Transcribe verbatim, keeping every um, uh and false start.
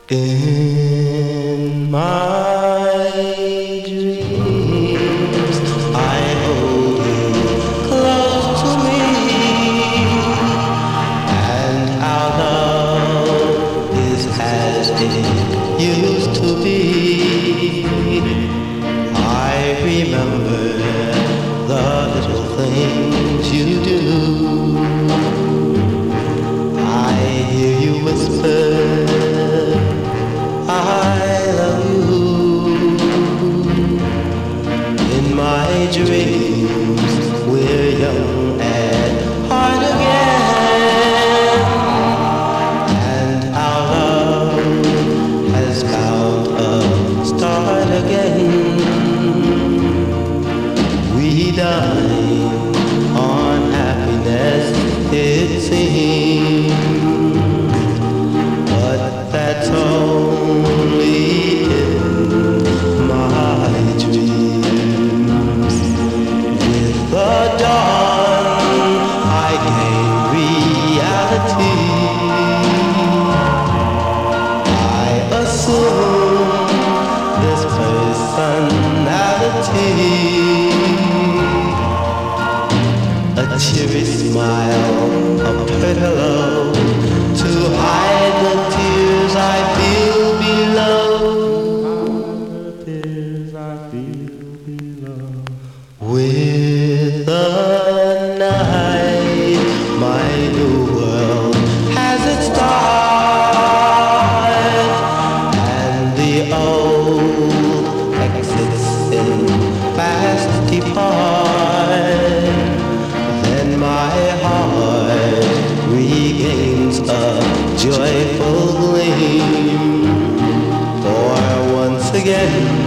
In my dreams, I hold you close to me, and our love is as it used to be. I remember the little things you do. I hear you whisper, I love you. In my dreams, we're young at heart again, and our love has found a start again. We dine on happiness, it seems, but that's only in my dreams. With the dawn, I gain reality. I assume this personality. A cheery smile, a pillow to hide the tears I feel below. The tears I feel below. With the night, my new world has its start, and the old exits in fast depart. Then my heart regains a joyful gleam, for once again